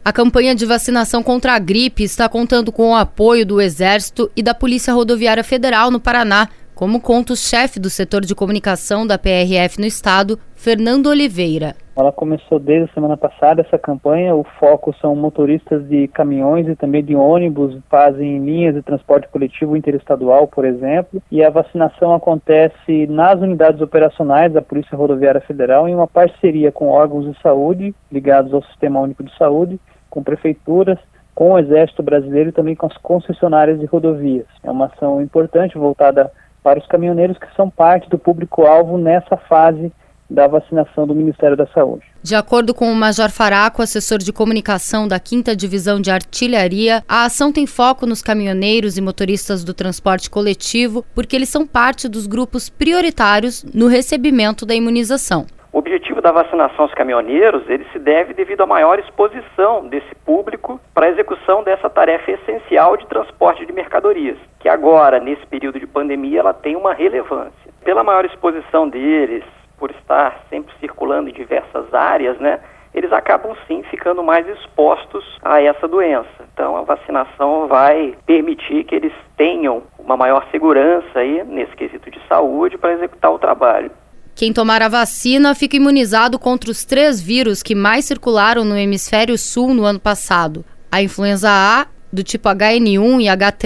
A campanha de vacinação contra a gripe está contando com o apoio do Exército e da Polícia Rodoviária Federal no Paraná, como conta o chefe do setor de comunicação da PRF no estado, Fernando Oliveira. Ela começou desde a semana passada essa campanha. O foco são motoristas de caminhões e também de ônibus, fazem linhas de transporte coletivo interestadual, por exemplo. E a vacinação acontece nas unidades operacionais da Polícia Rodoviária Federal em uma parceria com órgãos de saúde ligados ao Sistema Único de Saúde, com prefeituras, com o Exército Brasileiro e também com as concessionárias de rodovias. É uma ação importante voltada para os caminhoneiros que são parte do público-alvo nessa fase da vacinação do Ministério da Saúde. De acordo com o Major Faraco, assessor de comunicação da 5ª Divisão de Artilharia, a ação tem foco nos caminhoneiros e motoristas do transporte coletivo, porque eles são parte dos grupos prioritários no recebimento da imunização. O objetivo da vacinação aos caminhoneiros, ele se deve devido à maior exposição desse público para a execução dessa tarefa essencial de transporte de mercadorias, que agora, nesse período de pandemia, ela tem uma relevância. Pela maior exposição deles, por estar sempre circulando em diversas áreas, eles acabam sim ficando mais expostos a essa doença. Então a vacinação vai permitir que eles tenham uma maior segurança aí, nesse quesito de saúde para executar o trabalho. Quem tomar a vacina fica imunizado contra os 3 vírus que mais circularam no hemisfério sul no ano passado: a influenza A, do tipo HN1 e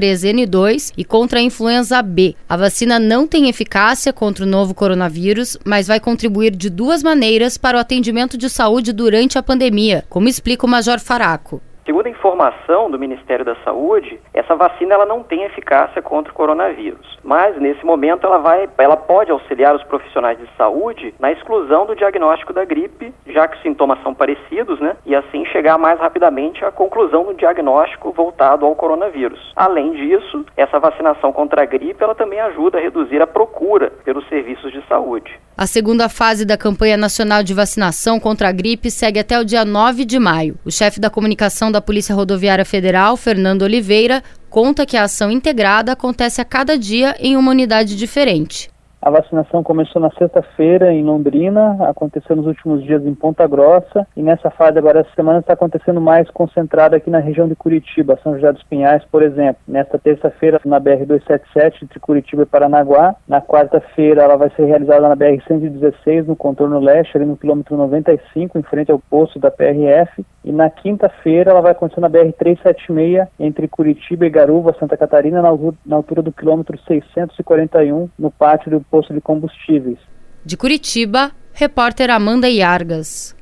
H3N2 e contra a influenza B. A vacina não tem eficácia contra o novo coronavírus, mas vai contribuir de 2 maneiras para o atendimento de saúde durante a pandemia, como explica o Major Faraco. Segundo a informação do Ministério da Saúde, essa vacina ela não tem eficácia contra o coronavírus, mas nesse momento ela pode auxiliar os profissionais de saúde na exclusão do diagnóstico da gripe, já que os sintomas são parecidos, e assim chegar mais rapidamente à conclusão do diagnóstico voltado ao coronavírus. Além disso, essa vacinação contra a gripe ela também ajuda a reduzir a procura pelos serviços de saúde. A segunda fase da campanha nacional de vacinação contra a gripe segue até o dia 9 de maio. O chefe da comunicação da Polícia Rodoviária Federal, Fernando Oliveira, conta que a ação integrada acontece a cada dia em uma unidade diferente. A vacinação começou na sexta-feira em Londrina, aconteceu nos últimos dias em Ponta Grossa e nessa fase agora essa semana está acontecendo mais concentrada aqui na região de Curitiba, São José dos Pinhais, por exemplo. Nesta terça-feira na BR-277 entre Curitiba e Paranaguá. Na quarta-feira ela vai ser realizada na BR-116 no contorno leste, ali no quilômetro 95, em frente ao posto da PRF. E na quinta-feira ela vai acontecer na BR-376 entre Curitiba e Garuva, Santa Catarina, na altura do quilômetro 641, no pátio do posto de combustíveis. De Curitiba, repórter Amanda Iargas.